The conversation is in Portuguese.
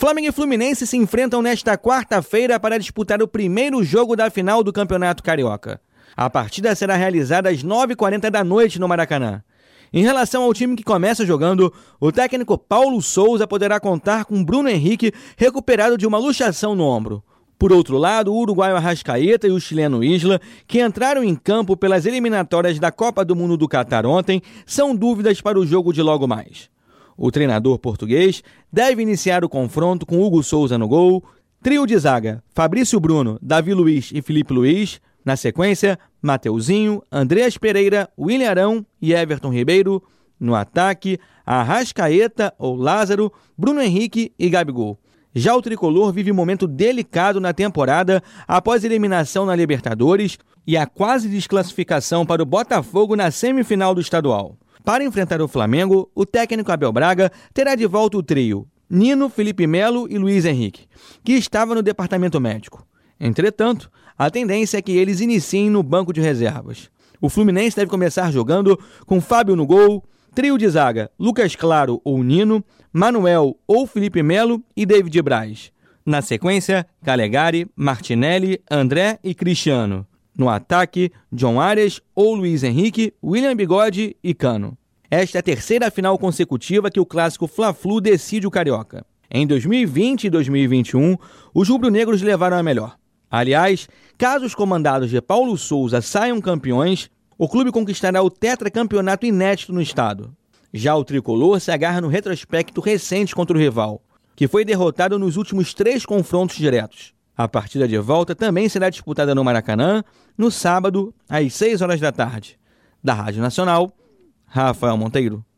Flamengo e Fluminense se enfrentam nesta quarta-feira para disputar o primeiro jogo da final do Campeonato Carioca. A partida será realizada às 9h40 da noite no Maracanã. Em relação ao time que começa jogando, o técnico Paulo Souza poderá contar com Bruno Henrique recuperado de uma luxação no ombro. Por outro lado, o uruguaio Arrascaeta e o chileno Isla, que entraram em campo pelas eliminatórias da Copa do Mundo do Catar ontem, são dúvidas para o jogo de logo mais. O treinador português deve iniciar o confronto com Hugo Souza no gol, trio de zaga, Fabrício Bruno, Davi Luiz e Felipe Luiz. Na sequência, Mateuzinho, Andreas Pereira, William Arão e Everton Ribeiro. No ataque, Arrascaeta ou Lázaro, Bruno Henrique e Gabigol. Já o tricolor vive um momento delicado na temporada após a eliminação na Libertadores e a quase desclassificação para o Botafogo na semifinal do estadual. Para enfrentar o Flamengo, o técnico Abel Braga terá de volta o trio Nino, Felipe Melo e Luiz Henrique, que estava no departamento médico. Entretanto, a tendência é que eles iniciem no banco de reservas. O Fluminense deve começar jogando com Fábio no gol, trio de zaga Lucas Claro ou Nino, Manuel ou Felipe Melo e David Braz. Na sequência, Calegari, Martinelli, André e Cristiano. No ataque, John Arias ou Luiz Henrique, William Bigode e Cano. Esta é a terceira final consecutiva que o clássico Fla-Flu decide o Carioca. Em 2020 e 2021, os rubro-negros levaram a melhor. Aliás, caso os comandados de Paulo Souza saiam campeões, o clube conquistará o tetracampeonato inédito no estado. Já o tricolor se agarra no retrospecto recente contra o rival, que foi derrotado nos últimos 3 confrontos diretos. A partida de volta também será disputada no Maracanã, no sábado, às 6 horas da tarde. Da Rádio Nacional, Rafael Monteiro.